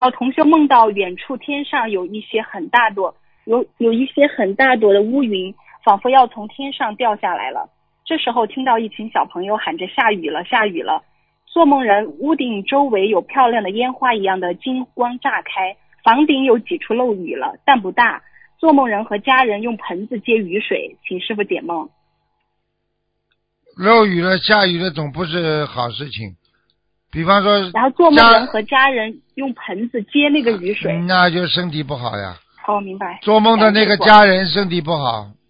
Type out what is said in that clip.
同修梦到远处天上有一些很大朵的乌云，仿佛要从天上掉下来了。这时候听到一群小朋友喊着下雨了下雨了。做梦人屋顶周围有漂亮的烟花一样的金光炸开，房顶有几处漏雨了，但不大。做梦人和家人用盆子接雨水，请师父解梦。 漏雨了下雨了总不是好事情，比方说然后做梦人和家人用盆子接那个雨水， 那就身体不好呀。 明白。 做梦的那个家人身体不好，